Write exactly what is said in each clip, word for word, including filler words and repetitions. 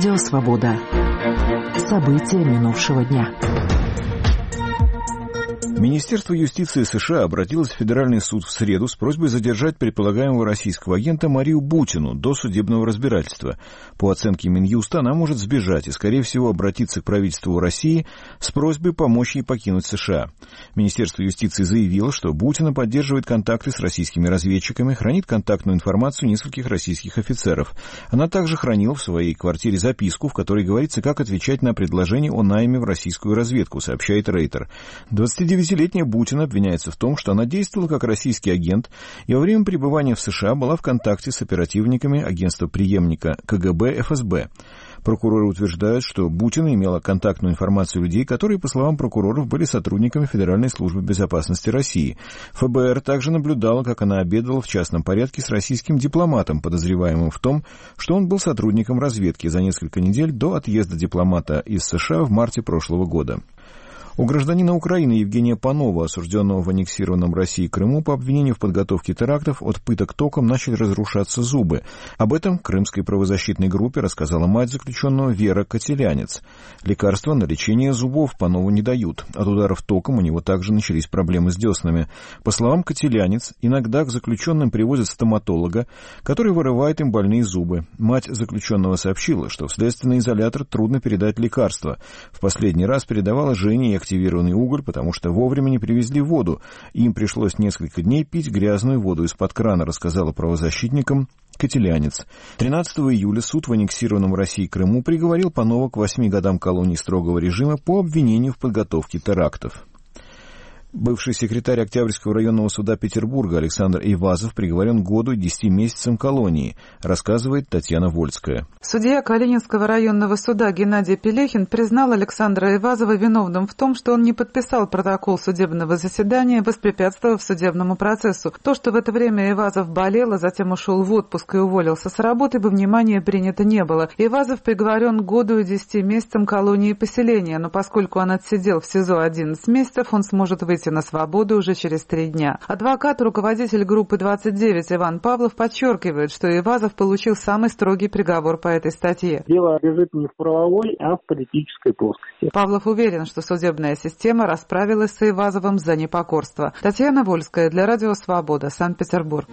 Радио «Свобода». События минувшего дня. Министерство юстиции США обратилось в Федеральный суд в среду с просьбой задержать предполагаемого российского агента Марию Бутину до судебного разбирательства. По оценке Минюста, она может сбежать и, скорее всего, обратиться к правительству России с просьбой помочь ей покинуть США. Министерство юстиции заявило, что Бутина поддерживает контакты с российскими разведчиками, хранит контактную информацию нескольких российских офицеров. Она также хранила в своей квартире записку, в которой говорится, как отвечать на предложение о найме в российскую разведку, сообщает Рейтер. двадцатидевятилетняя Бутина обвиняется в том, что она действовала как российский агент и во время пребывания в США была в контакте с оперативниками агентства преемника КГБ эф эс бэ. Прокуроры утверждают, что Бутина имела контактную информацию людей, которые, по словам прокуроров, были сотрудниками Федеральной службы безопасности России. эф бэ эр также наблюдала, как она обедала в частном порядке с российским дипломатом, подозреваемым в том, что он был сотрудником разведки за несколько недель до отъезда дипломата из США в марте прошлого года. У гражданина Украины Евгения Панова, осужденного в аннексированном России Крыму по обвинению в подготовке терактов, от пыток током начали разрушаться зубы. Об этом крымской правозащитной группе рассказала мать заключенного Вера Котелянец. Лекарства на лечение зубов Панову не дают. От ударов током у него также начались проблемы с деснами. По словам Котелянец, иногда к заключенным привозят стоматолога, который вырывает им больные зубы. Мать заключенного сообщила, что в следственный изолятор трудно передать лекарства. В последний раз передавала Жене активированный уголь, потому что вовремя не привезли воду. Им пришлось несколько дней пить грязную воду из-под крана, рассказала правозащитникам Котелянец. тринадцатого июля суд в аннексированном России Крыму приговорил Панова к восьми годам колонии строгого режима по обвинению в подготовке терактов. Бывший секретарь Октябрьского районного суда Петербурга Александр Эйвазов приговорен к году и десяти месяцам колонии, рассказывает Татьяна Вольская. Судья Калининского районного суда Геннадий Пелехин признал Александра Эйвазова виновным в том, что он не подписал протокол судебного заседания, воспрепятствовав судебному процессу. То, что в это время Эйвазов болел, а затем ушел в отпуск и уволился с работы, во внимание принято не было. Эйвазов приговорен к году и десяти месяцам колонии и поселения, но поскольку он отсидел в СИЗО одиннадцать месяцев, он сможет выйти на свободу уже через три дня. Адвокат, руководитель группы двадцать девять Иван Павлов подчеркивает, что Эйвазов получил самый строгий приговор по этой статье. Дело лежит не в правовой, а в политической плоскости. Павлов уверен, что судебная система расправилась с Эйвазовым за непокорство. Татьяна Вольская для Радио «Свобода», Санкт-Петербург.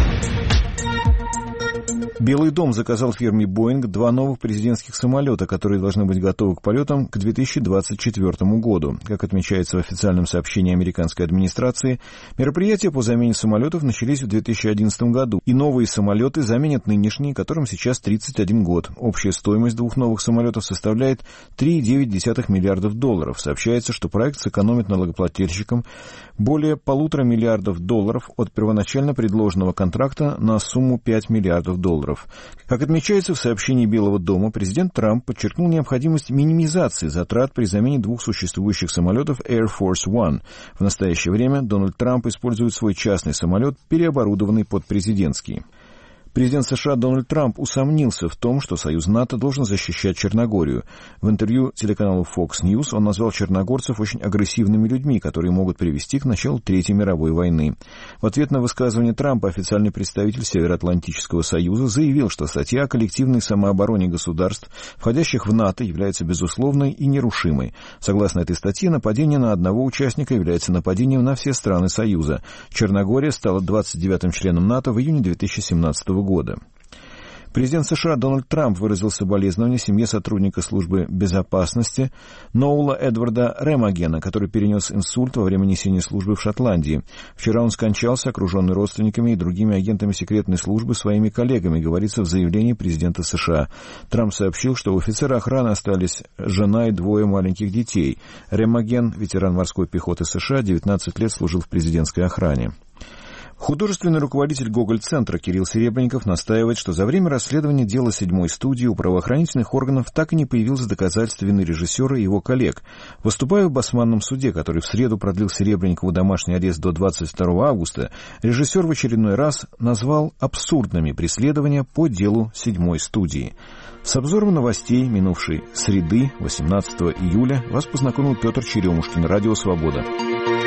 Белый дом заказал фирме «Боинг» два новых президентских самолета, которые должны быть готовы к полетам к две тысячи двадцать четвёртому году. Как отмечается в официальном сообщении американской администрации, мероприятия по замене самолетов начались в две тысячи одиннадцатом году, и новые самолеты заменят нынешние, которым сейчас тридцать один год. Общая стоимость двух новых самолетов составляет три целых девять десятых миллиардов долларов. Сообщается, что проект сэкономит налогоплательщикам более полутора миллиардов долларов от первоначально предложенного контракта на сумму пять миллиардов долларов. Как отмечается в сообщении Белого дома, президент Трамп подчеркнул необходимость минимизации затрат при замене двух существующих самолетов Air Force One. В настоящее время Дональд Трамп использует свой частный самолет, переоборудованный под президентский. Президент США Дональд Трамп усомнился в том, что союз НАТО должен защищать Черногорию. В интервью телеканалу Fox News он назвал черногорцев очень агрессивными людьми, которые могут привести к началу Третьей мировой войны. В ответ на высказывание Трампа официальный представитель Североатлантического союза заявил, что статья о коллективной самообороне государств, входящих в НАТО, является безусловной и нерушимой. Согласно этой статье, нападение на одного участника является нападением на все страны союза. Черногория стала двадцать девятым членом НАТО в июне две тысячи семнадцатого года. Президент США Дональд Трамп выразил соболезнования семье сотрудника службы безопасности Ноула Эдварда Ремагена, который перенес инсульт во время несения службы в Шотландии. Вчера он скончался, окруженный родственниками и другими агентами секретной службы, своими коллегами, говорится в заявлении президента США. Трамп сообщил, что у офицера охраны остались жена и двое маленьких детей. Ремаген, ветеран морской пехоты США, девятнадцать лет служил в президентской охране. Художественный руководитель Гоголь-центра Кирилл Серебренников настаивает, что за время расследования дела седьмой студии у правоохранительных органов так и не появилось доказательств вины режиссера и его коллег. Выступая в Басманном суде, который в среду продлил Серебренникову домашний арест до двадцать второго августа, режиссер в очередной раз назвал абсурдными преследования по делу седьмой студии. С обзором новостей минувшей среды, восемнадцатого июля, вас познакомил Петр Черемушкин, Радио «Свобода».